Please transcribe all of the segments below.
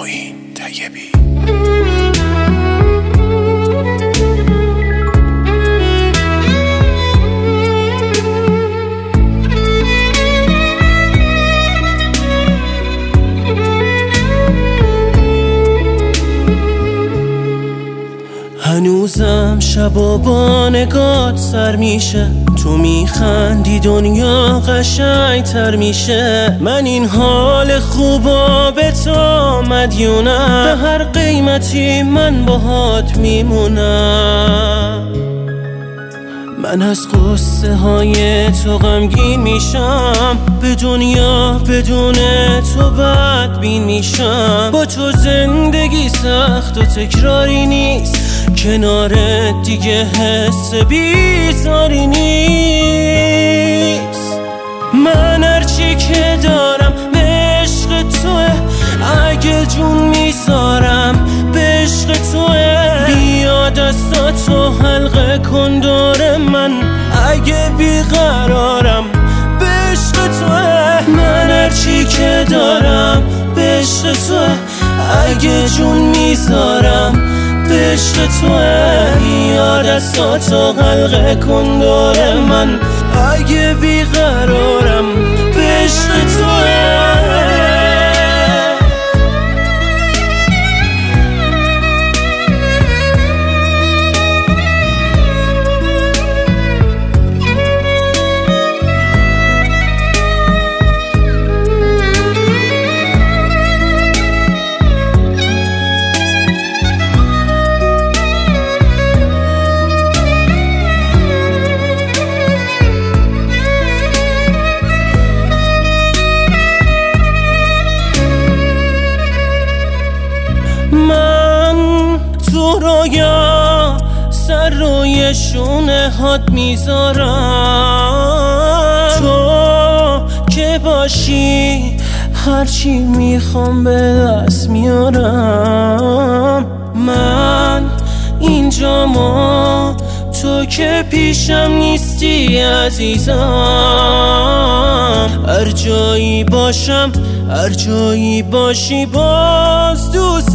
معین طیبی. هنوزم شبا با نگات سر میشه، تو میخندی دنیا قشنگ‌تر میشه. من این حال خوبا به تو مدیونم، به هر قیمتی من باهات میمونم. من از قصه های تو غمگین میشم، به دنیا بدون تو بدبین میشم. با تو زندگی سخت و تکراری نیست، کنارت دیگه حس بیزاری نیست. من هرچی که دارم به عشق توه، اگه جون میذارم به عشق توه. بیا دستاتو حلقه کن دور من، اگه بیقرارم به عشق توه. من هرچی که دارم به عشق توه، اگه جون میذارم به عشق توه. بیا دستاتو حلقه کن دور من، اگه بیقرارم به عشق توه. من تو رویا سر روی شونه هات میذارم، تو که باشی هرچی میخوام به دست میارم. من اینجامو تو که پیشم نیستی عزیزم. هر جایی باشم هر جایی باشی باز دوست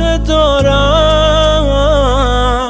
دارم.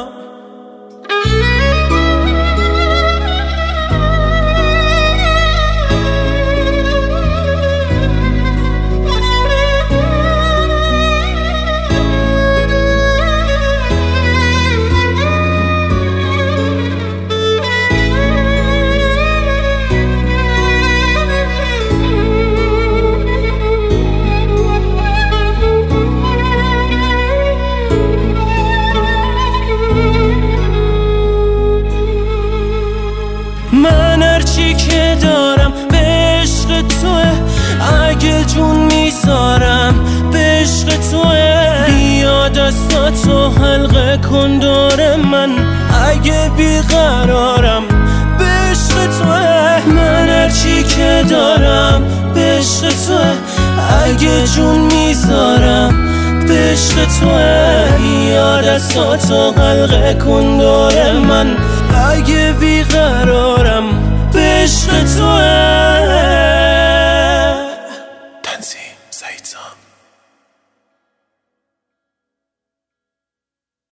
من هرچی که دارم به عشق توه، اگه جون میذارم به عشق توه. بیا دستاتو حلقه کن دور من، اگه بیقرارم به عشق توه. من هرچی که دارم به عشق توه، اگه جون میذارم به عشق توه. بیا دستاتو حلقه کن دور من، اگه بیقرارم به عشق توه.